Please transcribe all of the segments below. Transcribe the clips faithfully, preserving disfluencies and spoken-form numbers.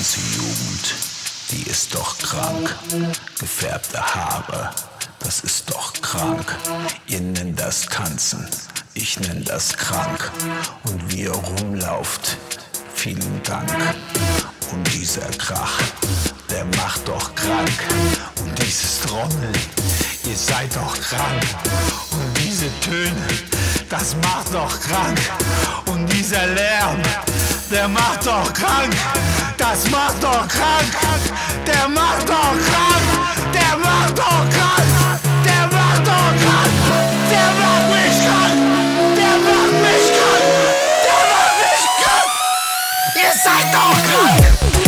ganze Jugend, die ist doch krank. Gefärbte Haare, das ist doch krank. Ihr nennt das Tanzen, ich nenn das krank. Und wie ihr rumlauft, vielen Dank. Und dieser Krach, der macht doch krank. Und dieses Trommeln, ihr seid doch krank. Und diese Töne, das macht doch krank. Und dieser Lärm, der macht doch krank. Das macht doch krank. Der macht doch krank. Der macht doch krank. Der macht doch krank. Der macht mich krank. Der macht mich krank. Der macht mich krank. Ihr seid doch krank.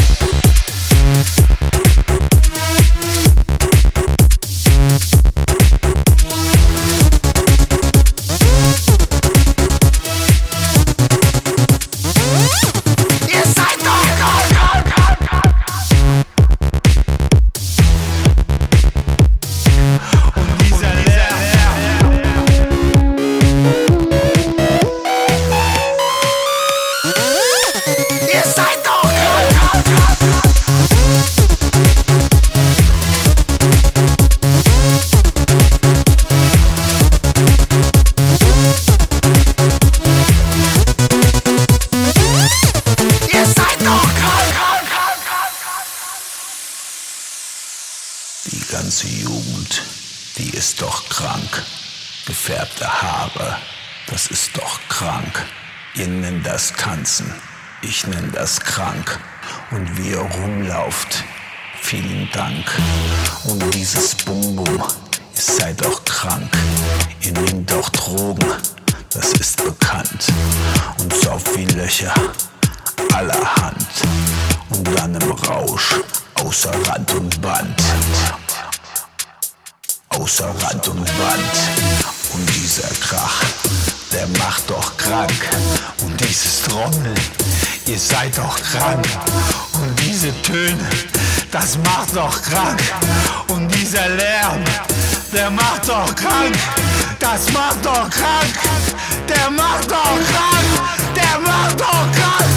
Die ganze Jugend, die ist doch krank. Gefärbte Haare, das ist doch krank. Ihr nennt das Tanzen, ich nenn das krank. Und wie ihr rumlauft, vielen Dank. Und dieses Bum-Bum, ihr seid doch krank. Ihr nehmt doch Drogen, das ist bekannt. Und sauft wie Löcher allerhand. Und dann im Rausch, außer Rand und Band. Außer Rand und Band. Und dieser Krach, der macht doch krank. Und dieses Trommeln, ihr seid doch krank. Und diese Töne, das macht doch krank. Und dieser Lärm, der macht doch krank. Das macht doch krank. Der macht doch krank. Der macht doch krank.